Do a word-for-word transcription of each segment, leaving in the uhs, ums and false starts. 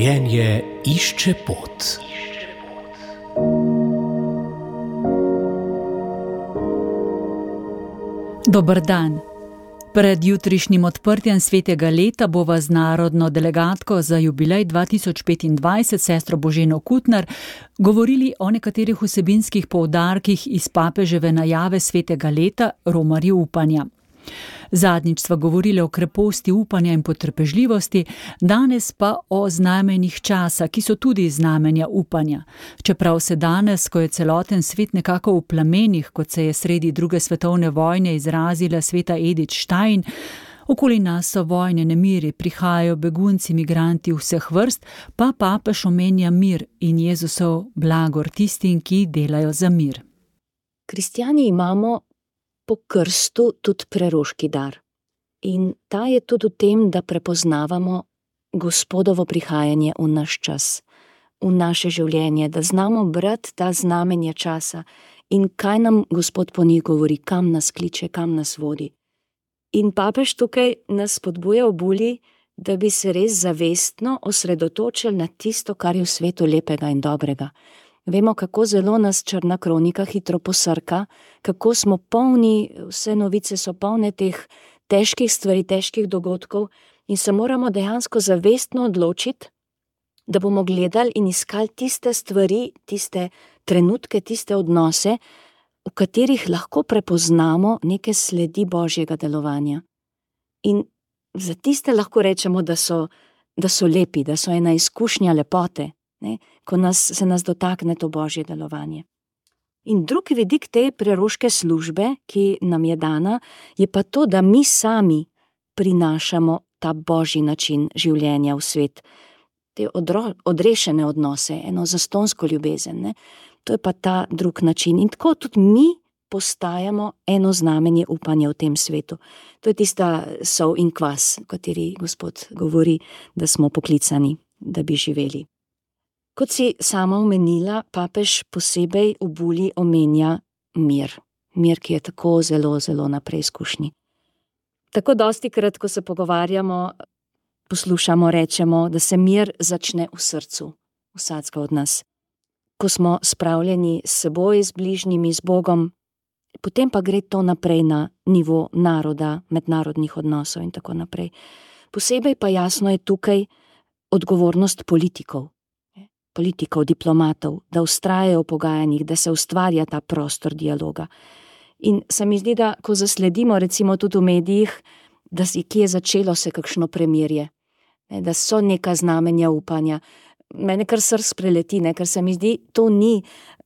Življenje išče pot. Dober dan. Pred jutrišnjim odprtjem svetega leta bova z narodno delegatko za jubilej dva tisoč petindvajset, sestro Boženo Kutner, govorili o nekaterih vsebinskih poudarkih iz papeževe najave svetega leta Romarji upanja. Zadnjič sva govorili o kreposti upanja in potrpežljivosti, danes pa o znamenjih časa, ki so tudi znamenja upanja. Čeprav se danes, ko je celoten svet nekako v plamenih, kot se je sredi druge svetovne vojne izrazila sveta Edith Stein, okoli nas so vojne nemiri, prihajajo begunci, migranti vseh vrst, pa papež omenja mir in Jezusov blagor tistim, ki delajo za mir. Kristjani imamo po krstu tudi preroški dar. In ta je tudi v tem, da prepoznavamo Gospodovo prihajanje v naš čas, v naše življenje, da znamo brati ta znamenja časa in kaj nam Gospod po njih govori, kam nas kliče, kam nas vodi. In papež tukaj nas spodbuja v bulji, da bi se res zavestno osredotočili na tisto, kar je v svetu lepega in dobrega. Vemo, kako zelo nas črna kronika hitro posrka, kako smo polni, vse novice so polne teh težkih stvari, težkih dogodkov in se moramo dejansko zavestno odločiti, da bomo gledali in iskali tiste stvari, tiste trenutke, tiste odnose, v katerih lahko prepoznamo neke sledi Božjega delovanja. In za tiste lahko rečemo, da so, da so lepi, da so ena izkušnja lepote, ne, ko nas, se nas dotakne to Božje delovanje. In drugi vidik te preroške službe, ki nam je dana, je pa to, da mi sami prinašamo ta Božji način življenja v svet, te odro, odrešene odnose, eno zastonsko ljubezen, ne. To je pa ta drug način. In tako tudi mi postajamo eno znamenje upanja v tem svetu. To je tista sol in kvas, o kateri Gospod govori, da smo poklicani, da bi živeli. Kot si sama omenila, papež posebej v bulji omenja mir. Mir, ki je tako zelo, zelo na preizkušnji. Tako dostikrat, ko se pogovarjamo, poslušamo, rečemo, da se mir začne v srcu vsakega od nas. Ko smo spravljeni s seboj, z bližnjimi, z Bogom, potem pa gre to naprej na nivo naroda, mednarodnih odnosov in tako naprej. Posebej pa jasno je tukaj odgovornost politikov. politikov, diplomatov, da vztrajajo v pogajanjih, da se ustvarja ta prostor dialoga. In se mi zdi, da ko zasledimo recimo tudi v medijih, da si, ki je začelo se kakšno premirje, ne, da so neka znamenja upanja, mene kar srce preleti, ne, ker se mi zdi, to ni,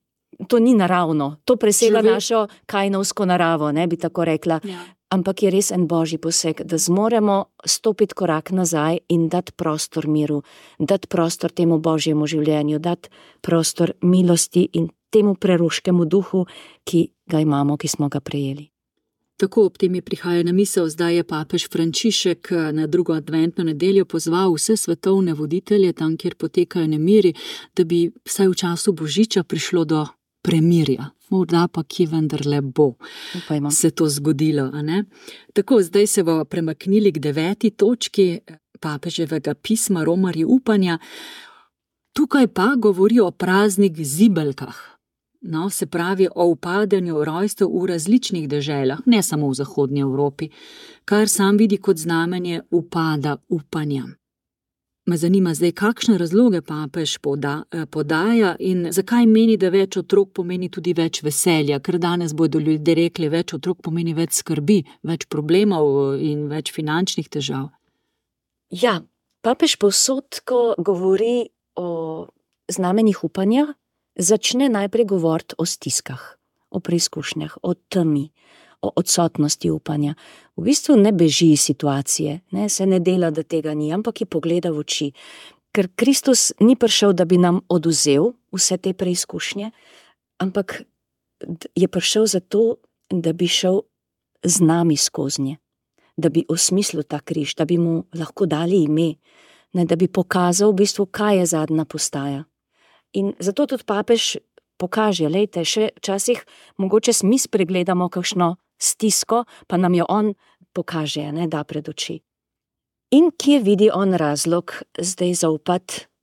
to ni naravno, to presega Živi. našo kainovsko naravo, ne, bi tako rekla. Ja. Ampak je res en Božji poseg, da zmoremo stopiti korak nazaj in dati prostor miru, dati prostor temu Božjemu življenju, dati prostor milosti in temu preroškemu duhu, ki ga imamo, ki smo ga prejeli. Tako ob tem je prihaja na misel, zdaj je papež Frančišek na drugo adventno nedeljo pozval vse svetovne voditelje, tam, kjer potekajo nemiri, da bi vsaj v času Božiča prišlo do premirja. Morda pa ki vendarle bo Upajmo. se to zgodilo. A ne? Tako, zdaj se bomo premaknili k deveti točki papeževega pisma Romarji upanja. Tukaj pa govori o praznik zibelkah. No, se pravi o upadanju rojstev v različnih deželah, ne samo v zahodnji Evropi, kar sam vidi kot znamenje upada upanja. Me zanima zdaj, kakšne razloge papež poda, podaja in zakaj meni, da več otrok pomeni tudi več veselja, ker danes bodo ljudje rekli, več otrok pomeni več skrbi, več problemov in več finančnih težav. Ja, papež povsod, ko govori o znamenjih upanja, začne najprej govoriti o stiskah, o preizkušnjah, o temi, o odsotnosti upanja. V bistvu ne beži situacije, ne, se ne dela, da tega ni, ampak je pogleda v oči. Ker Kristus ni prišel, da bi nam oduzel vse te preizkušnje, ampak je prišel zato, da bi šel z nami skoznje, da bi osmislil ta križ, da bi mu lahko dali ime, ne, da bi pokazal v bistvu, kaj je zadnja postaja. In zato tudi papež pokaže, lejte, še včasih mogoče mi spregledamo kakšno stisko, pa nam jo on pokaže, ne, da pred oči. In kje vidi on razlog zdaj zaupati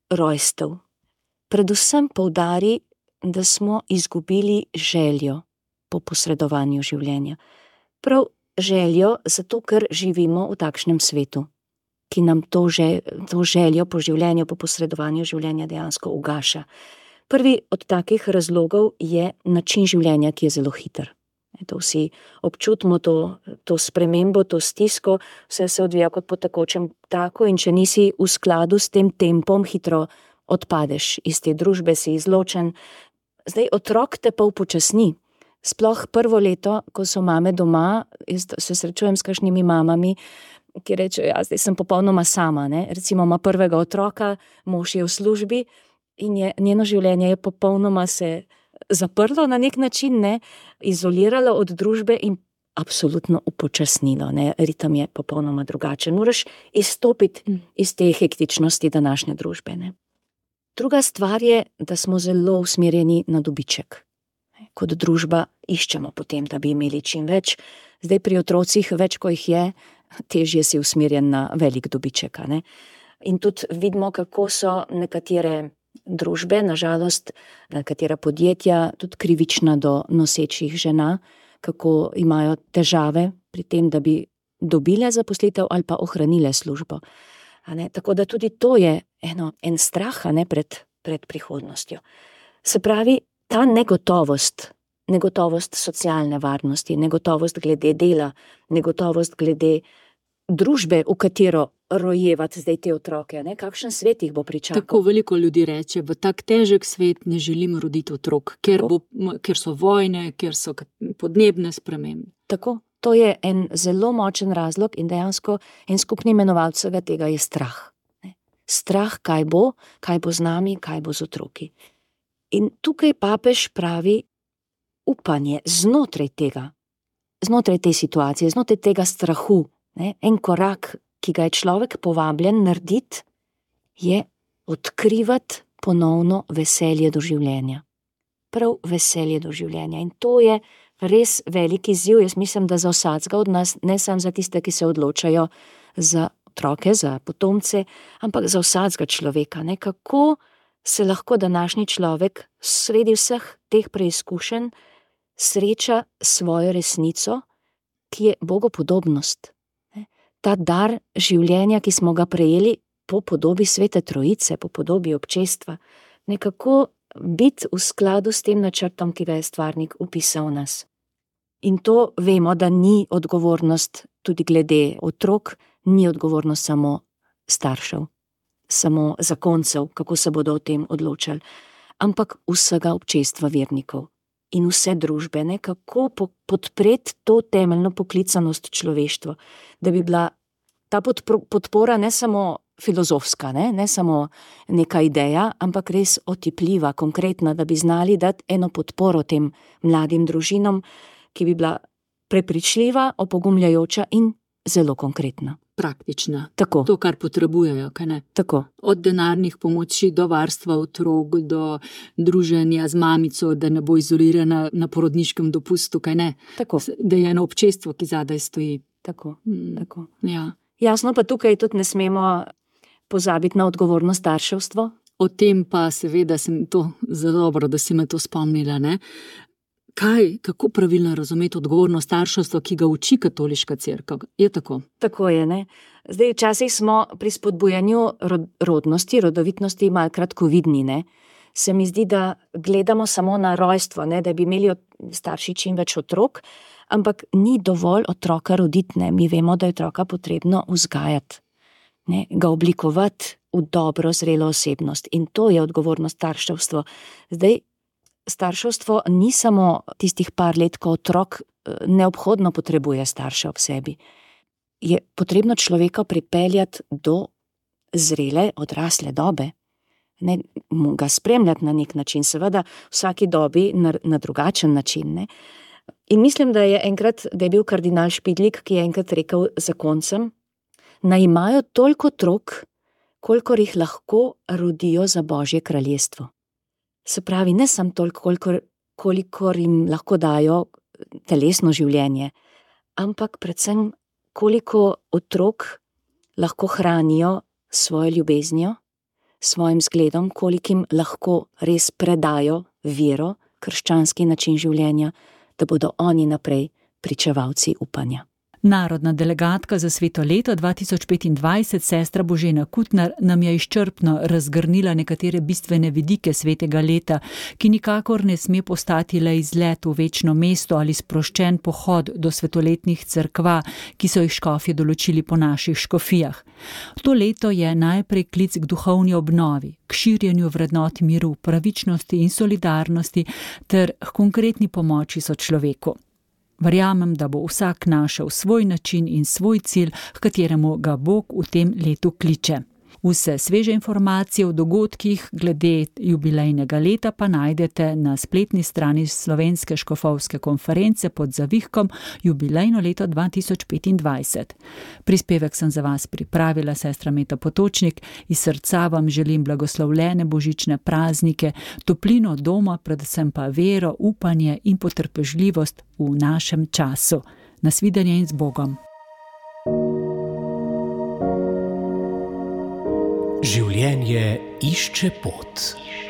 rojstev. Predvsem poudari, da smo izgubili željo po posredovanju življenja. Prav željo, zato ker živimo v takšnem svetu, ki nam to, že, to željo po življenju, po posredovanju življenja dejansko ugaša. Prvi od takih razlogov je način življenja, ki je zelo hiter. To vsi občutimo, to, to spremembo, to stisko, vse se odvija kot po tekočem traku in če nisi v skladu s tem tempom, hitro odpadeš iz te družbe, si izločen. Zdaj otrok te pa upočasni. Sploh prvo leto, ko so mame doma, jaz se srečujem s kakšnimi mamami, ki rečejo, ja, zdaj sem popolnoma sama, ne? Recimo ima prvega otroka, mož je v službi in je, njeno življenje je popolnoma se zaprlo na nek način, ne? Izoliralo od družbe in absolutno upočasnilo, ne? Ritem je popolnoma drugačen. Moraš izstopiti mm. iz te hektičnosti današnje družbe, ne? Druga stvar je, da smo zelo usmerjeni na dobiček. Kot družba iščemo potem, da bi imeli čim več. Zdaj pri otrocih, več ko jih je, težje si usmerjen na velik dobiček, ne? In tudi vidimo, kako so nekatere družbe, nažalost, nekatera podjetja tudi krivična do nosečih žena, kako imajo težave pri tem, da bi dobile zaposlitev ali pa ohranile službo. A ne? Tako da tudi to je eno, en strah, a ne, pred, pred prihodnostjo. Se pravi, ta negotovost, negotovost socialne varnosti, negotovost glede dela, negotovost glede družbe, v katero rojevati zdaj te otroke, ne? Kakšen svet jih bo pričakal. Tako veliko ljudi reče, v tak težek svet ne želim roditi otrok, ker, bo, ker so vojne, ker so podnebne spremembe. Tako, to je en zelo močen razlog in dejansko en skupni imenovalec vsega tega je strah. Ne? Strah, kaj bo, kaj bo z nami, kaj bo z otroki. In tukaj papež pravi upanje znotraj tega, znotraj te situacije, znotraj tega strahu, ne? En korak, ki ga je človek povabljen narediti, je odkrivati ponovno veselje do življenja. Prav veselje do življenja. In to je res velik izziv, jaz mislim, da za vsakega od nas, ne samo za tiste, ki se odločajo za otroke, za potomce, ampak za vsakega človeka. Ne? Kako se lahko današnji človek sredi vseh teh preizkušenj sreča svojo resnico, ki je bogopodobnost. Ta dar življenja, ki smo ga prejeli po podobi Svete Trojice, po podobi občestva, nekako biti v skladu s tem načrtom, ki ga je stvarnik vpisal v nas. In to vemo, da ni odgovornost tudi glede otrok, ni odgovornost samo staršev, samo zakoncev, kako se bodo o tem odločali, ampak vsega občestva vernikov in vse družbe, ne, kako podpreti to temeljno poklicanost človeštva, da bi bila ta podpora ne samo filozofska, ne, ne samo neka ideja, ampak res otipljiva, konkretna, da bi znali dati eno podporo tem mladim družinam, ki bi bila prepričljiva, opogumljajoča in zelo konkretna. Praktična. Tako. To, kar potrebujejo, kaj ne? Tako. Od denarnih pomoči do varstva otrok, do druženja z mamico, da ne bo izolirana na porodniškem dopustu, kaj ne? Tako. Da je eno občestvo, ki zadaj stoji. Tako, mm. tako. Ja. Jasno pa tukaj tudi ne smemo pozabiti na odgovorno starševstvo. O tem pa seveda sem to zelo dobro, da si me to spomnila, ne? Kaj, kako pravilno razumeti odgovorno starševstvo, ki ga uči katoliška cerkev? Je tako? Tako je, ne. Zdaj, včasih smo pri spodbujanju rodnosti, rodovitnosti malo kratkovidni, ne. Se mi zdi, da gledamo samo na rojstvo, ne, da bi imeli starši čim več otrok, ampak ni dovolj otroka roditi, ne. Mi vemo, da je otroka potrebno vzgajati, ne, ga oblikovati v dobro, zrelo osebnost. In to je odgovorno starševstvo. Zdaj, starševstvo ni samo tistih par let, ko otrok neobhodno potrebuje starše ob sebi. Je potrebno človeka pripeljati do zrele, odrasle dobe. Ne, ga spremljati na nek način, seveda vsaki dobi na, na drugačen način. Ne. In mislim, da je enkrat, da je bil kardinal Špidlik, ki je enkrat rekel zakoncem, naj imajo toliko otrok, kolikor jih lahko rodijo za Božje kraljestvo. Se pravi, ne samo toliko, kolikor, kolikor jim lahko dajo telesno življenje, ampak predvsem, koliko otrok lahko hranijo svojo ljubeznijo, svojim zgledom, kolikim lahko res predajo vero, krščanski način življenja, da bodo oni naprej pričevalci upanja. Narodna delegatka za sveto leto dva tisoč petindvajset, sestra Božena Kutnar, nam je izčrpno razgrnila nekatere bistvene vidike svetega leta, ki nikakor ne sme postati le izlet v večno mesto ali sproščen pohod do svetoletnih cerkva, ki so jih škofje določili po naših škofijah. To leto je najprej klic k duhovni obnovi, k širjenju vrednot miru, pravičnosti in solidarnosti ter k konkretni pomoči sočloveku. Verjamem, da bo vsak našel svoj način in svoj cilj, k kateremu ga Bog v tem letu kliče. Vse sveže informacije o dogodkih glede jubilejnega leta pa najdete na spletni strani Slovenske škofovske konference pod zavihkom Jubilejno leto dva tisoč petindvajset. Prispevek sem za vas pripravila sestra Meta Potočnik. Iz srca vam želim blagoslovljene božične praznike, toplino doma, predvsem pa vero, upanje in potrpežljivost v našem času. Nasvidenje in z Bogom. Življenje išče pot.